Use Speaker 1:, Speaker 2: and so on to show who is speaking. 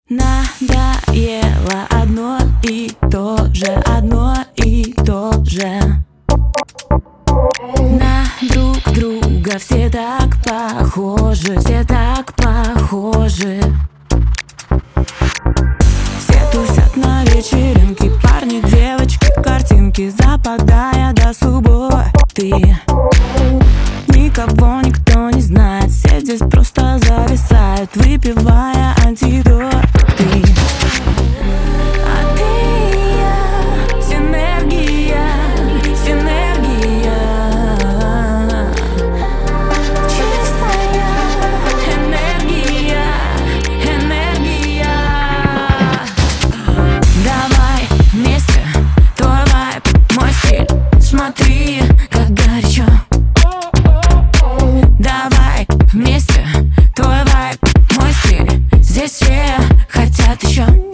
Speaker 1: Надоело одно и то же, одно и то же. На друг друга все так похожи, все так похожи. Все тусят на вечеринке, парни, девочки, картинки, западая до субботы. Никого никто не знает, все здесь просто зависают, выпивая антидоты. А ты и я, синергия, синергия, чистая энергия, энергия. Давай вместе, твой вайб, мой стиль, смотри, как горячо. Давай вместе, твой вайб, мой стиль, здесь все хотят еще.